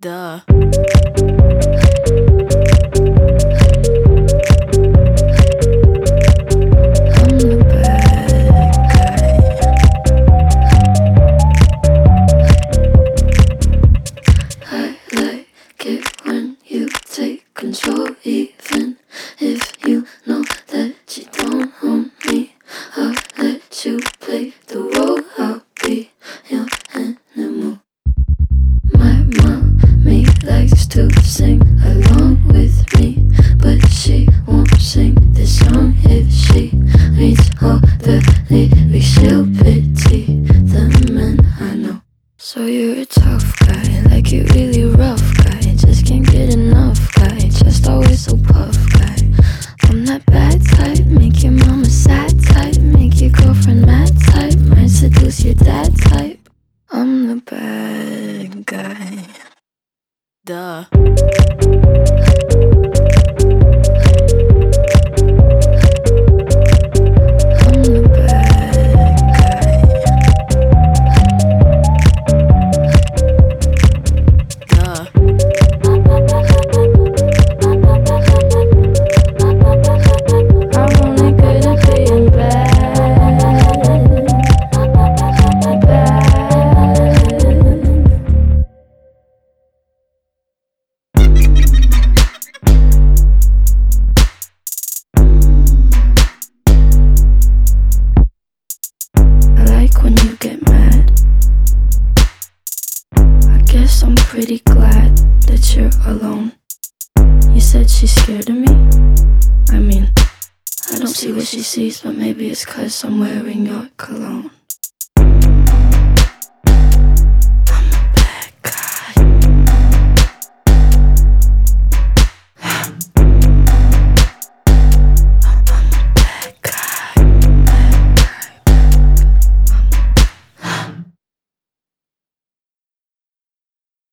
Duh. I'm the bad guy. I like it when you take control, even if you know that you don't own me. I'll let you play the role. I'll be your animal. My mommy likes to sing along with me, but she won't sing this song if she reads all the lyrics. She'll pity the men I know. So you're a tough guy, like you really rough guy. Just can't get enough guy, just always so puff guy. I'm that bad type, make your mama sad type, make your girlfriend mad type, might seduce your dad type. I'm the bad guy. Duh. I'm the bad guy. Duh. I'm only good at being bad. I like when you get mad. I guess I'm pretty glad that you're alone. You said she's scared of me? I mean, I don't see what she sees, but maybe it's 'cause I'm wearing your cologne.